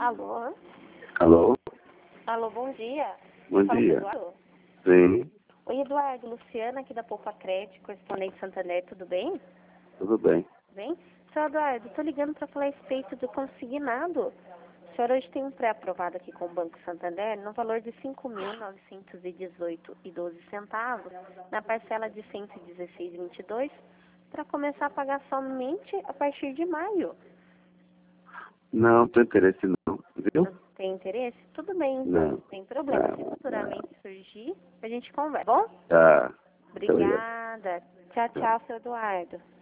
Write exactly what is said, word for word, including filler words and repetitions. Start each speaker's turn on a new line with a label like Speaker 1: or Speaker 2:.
Speaker 1: Alô?
Speaker 2: Alô?
Speaker 1: Alô, bom dia.
Speaker 2: Bom
Speaker 1: Fala com o
Speaker 2: dia.
Speaker 1: Eduardo?
Speaker 2: Sim,
Speaker 1: Oi, Eduardo. Luciana, aqui da Poupa Crédito, correspondente Santander, tudo bem?
Speaker 2: tudo bem.
Speaker 1: Tudo bem? Senhor Eduardo, estou ligando para falar a respeito do consignado. O senhor hoje tem um pré-aprovado aqui com o Banco Santander no valor de cinco mil novecentos e dezoito reais e doze centavos, na parcela de cento e dezesseis reais e vinte e dois centavos, para começar a pagar somente a partir de maio.
Speaker 2: Não, tem interesse não, viu?
Speaker 1: Não tem interesse? Tudo bem, então.
Speaker 2: Não.
Speaker 1: Não tem problema.
Speaker 2: Não,
Speaker 1: Se
Speaker 2: não.
Speaker 1: futuramente surgir, a gente conversa. Bom?
Speaker 2: Tá. Muito obrigado.
Speaker 1: Obrigada. Tchau, tchau, seu Eduardo.